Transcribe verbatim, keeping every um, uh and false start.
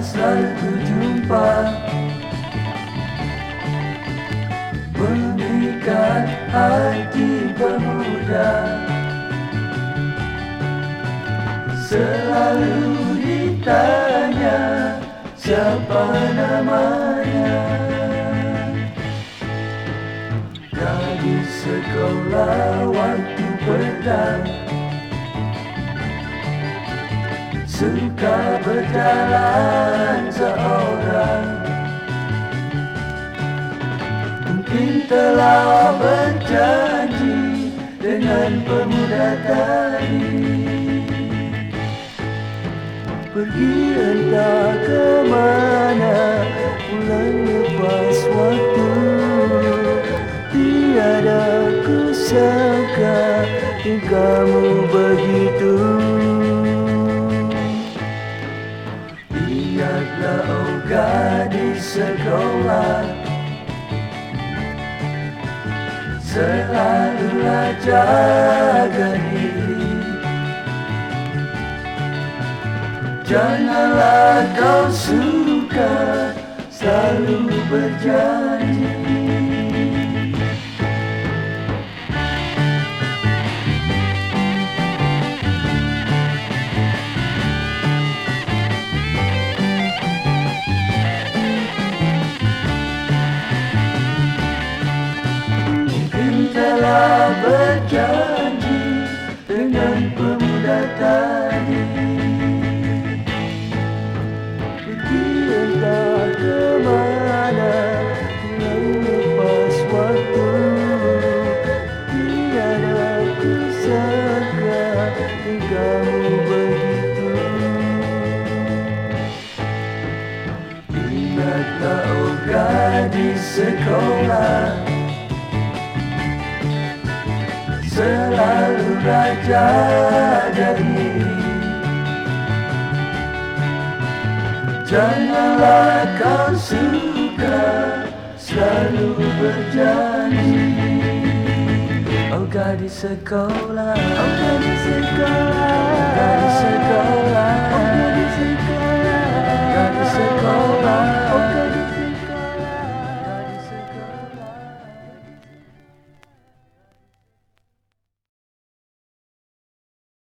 selalu ku jumpa, memikat hati pemuda. Selalu ditanya siapa namanya. Gadis sekolah waktu petang, suka berjalan seorang. Mungkin telah berjanji dengan pemuda tadi, pergi entah kemana, pulang lepas waktu. Tiada kusangka kamu begitu. Ingatlah oh gadis sekolah, selalulah jaga diri. Janganlah kau suka selalu berjanji. Mungkin telah berjanji dengan pemuda tadi, entah kemana, pulang lepas waktu. Tiada kusangka kamu begitu. Ingatlah oh gadis sekolah, selalu jaga diri. Janganlah kau suka selalu berjanji. Oh gadis sekolah, oh gadis sekolah, gadis sekolah.